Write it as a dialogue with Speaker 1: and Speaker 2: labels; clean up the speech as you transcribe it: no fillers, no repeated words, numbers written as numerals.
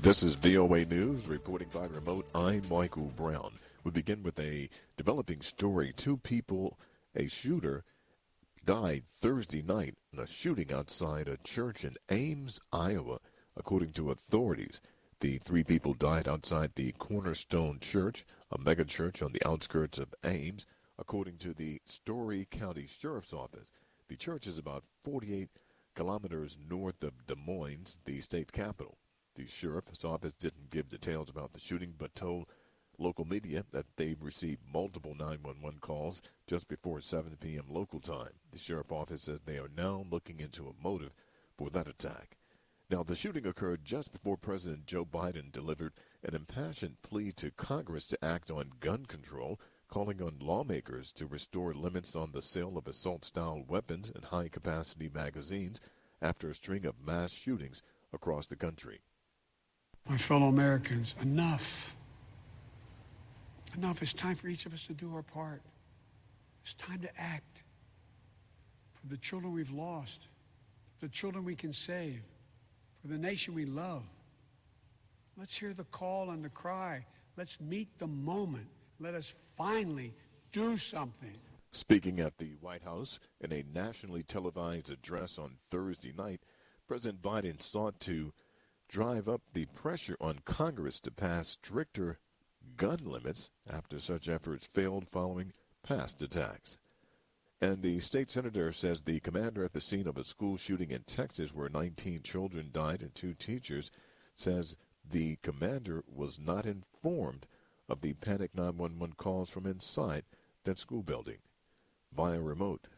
Speaker 1: This is VOA News, reporting by remote. I'm Michael Brown. We begin with a developing story. Two people, a shooter, died Thursday night in a shooting outside a church in Ames, Iowa, according to authorities. The three people died outside the Cornerstone Church, a megachurch on the outskirts of Ames, according to the Story County Sheriff's Office. The church is about 48 kilometers north of Des Moines, the state capital. The sheriff's office didn't give details about the shooting, but told local media that they received multiple 911 calls just before 7 p.m. local time. The sheriff's office said they are now looking into a motive for that attack. Now, the shooting occurred just before President Joe Biden delivered an impassioned plea to Congress to act on gun control, calling on lawmakers to restore limits on the sale of assault-style weapons and high-capacity magazines after a string of mass shootings across the country.
Speaker 2: My fellow Americans, enough. Enough. It's time for each of us to do our part. It's time to act for the children we've lost, for the children we can save, for the nation we love. Let's hear the call and the cry. Let's meet the moment. Let us finally do something.
Speaker 1: Speaking at the White House in a nationally televised address on Thursday night, President Biden sought to drive up the pressure on Congress to pass stricter gun limits after such efforts failed following past attacks. And the state senator says the commander at the scene of a school shooting in Texas where 19 children died and 2 teachers says the commander was not informed of the panic 911 calls from inside that school building. Via remote,